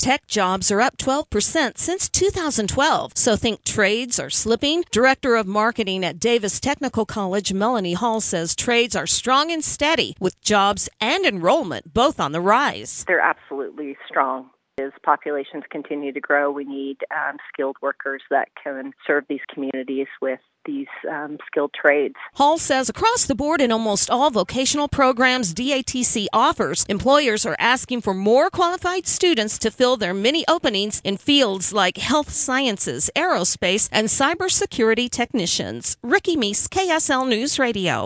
Tech jobs are up 12% since 2012, so think trades are slipping? Director of Marketing at Davis Technical College, Melanie Hall, says trades are strong and steady, with jobs and enrollment both on the rise. They're absolutely strong. As populations continue to grow, we need skilled workers that can serve these communities with these skilled trades. Hall says across the board in almost all vocational programs DATC offers, employers are asking for more qualified students to fill their many openings in fields like health sciences, aerospace, and cybersecurity technicians. Ricky Meese, KSL News Radio.